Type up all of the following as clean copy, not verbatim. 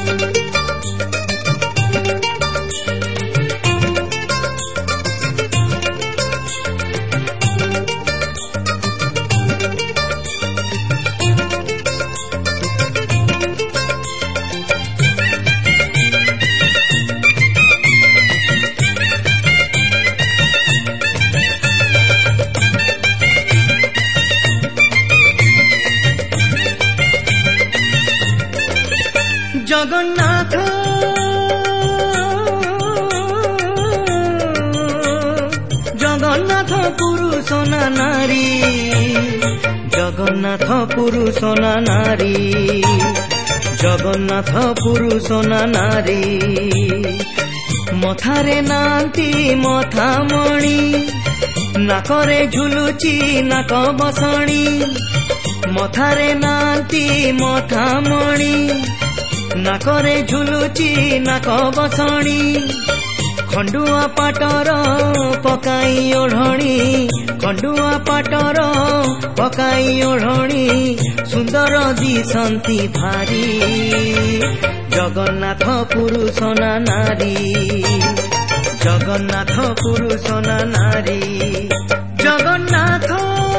जगन्नाथ जगन्नाथ पुरुष ना नारी जगन्नाथ पुरुष ना नारी जगन्नाथ पुरुष ना नारी मथारे नांती मथा मणि नाकरे झुलुची नाक बसणी मथारे नांती मथा मणि नाकरे झुलुची नाक बसणी खंडुआ पाटर पकाई ओढ़णी खंडुआ पाटर पकाई ओढ़णी सुंदर दिसंती भारी जगन्नाथ पुरुष ना नारी जगन्नाथ पुरुष ना नारी जगन्नाथ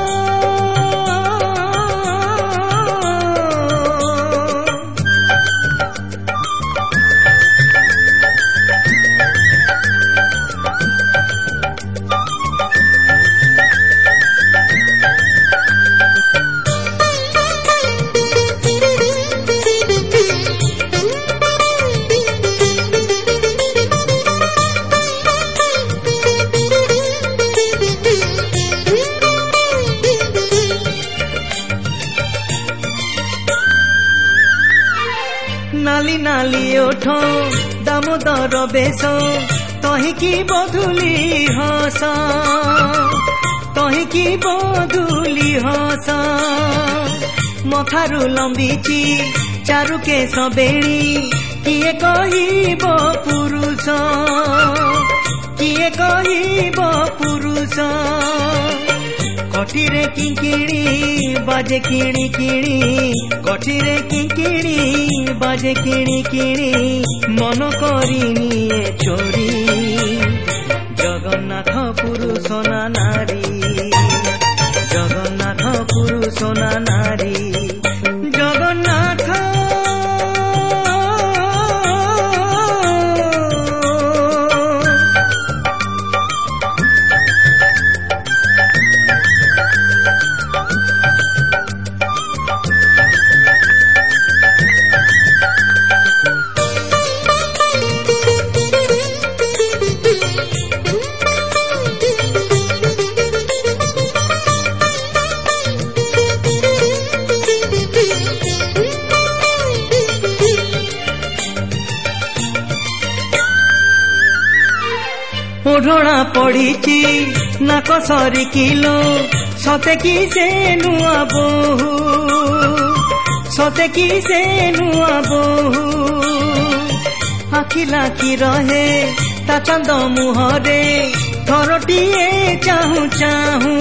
नाली नाली ओठ दामोदर बेश तहिकी बधुली हस तहिकी बधुली हस मथारू लंबीची चारु केश बेणी किए कहिब पुरुष किए कहिब पुरुष कटिरे किंकिणी बाजे किणी किणी कटिरे किंकिणी बाजे किणी किणी मन करिनी चोरी जगन्नाथ पुरुष ना नारी जगन्नाथ पुरुष ना नारी जगन्नाथ ओढ़ଣା पड़ीची नाक सरी किलो सते की से नुआ बोहू सते की से नुआ बोहू आखि लाखी रहे ता चंद मुहरे थरटिए चाहू चाहू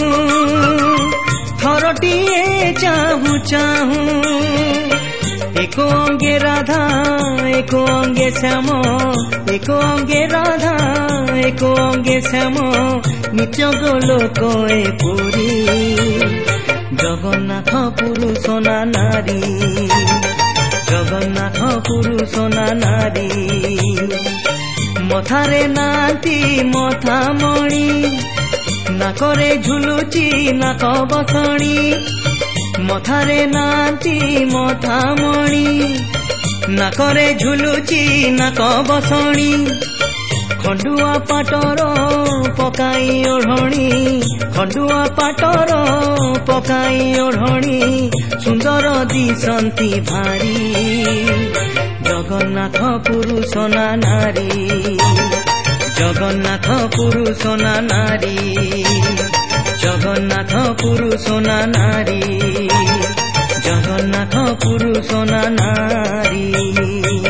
थरटिए चाहू चाहू एको अंगे राधा एको अंगे श्याम एको अंगे राधा एको अंगे श्याम नित्य गोलोक पुरी जगन्नाथ पुरुष ना नारी जगन्नाथ पुरुष ना नारी मथारे नांती मथा मणि नाकरे झुलुची नाक बसणी मथारे नांती मथा मणि नाकरे झुलुची नाक बसणी खंडुआ पाटर पकाई ओढ़णी खंडुआ पाटर पकाई ओढ़णी सुंदर दिसंती भारी जगन्नाथ पुरुष ना नारी जगन्नाथ पुरुष ना नारी जगन्नाथ पुरुष ना नारी जगन्नाथ पुरुष ना नारी।